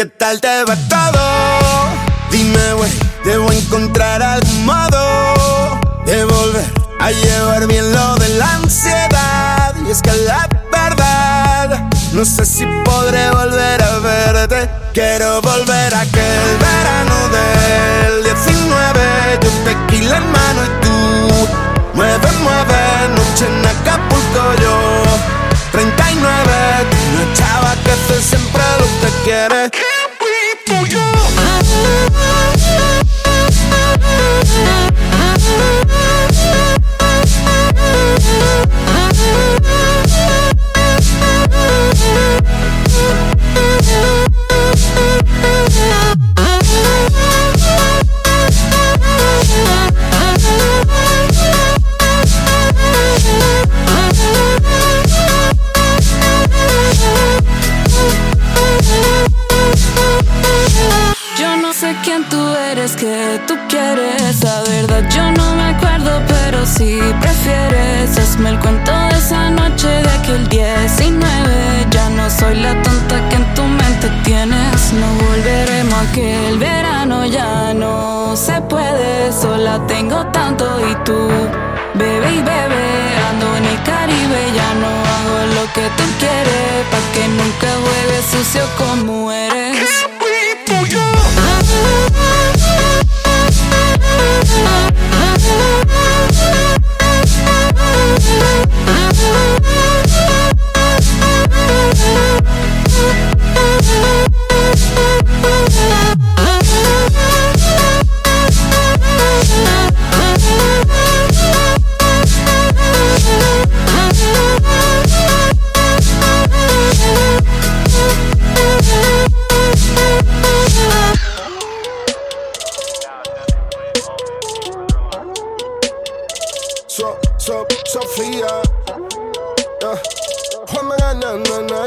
¿qué tal te va todo? Dime, güey, debo encontrar algún modo de volver a llevar bien lo de la ansiedad. Y es que la verdad, no sé si podré volver a verte. Quiero volver a aquel verano del 19. Yo tequila en mano y tú mueve, mueve, noche en Acapulco yo 39, tú una chava que hace siempre lo que quiere. Yo no sé quién tú eres, que tú quieres. La verdad yo no me acuerdo, pero si prefieres, hazme el cuento de esa noche de aquel 19. Ya no soy la tonta que en tu mente tienes. No volveremos a aquel verano, ya no se puede. Sola tengo tanto y tú, bebe y bebe. Ando en el Caribe, ya no hago lo que tú quieres. Pa' que nunca juegues sucio como eres. Sofía, oh my God, no, no, no.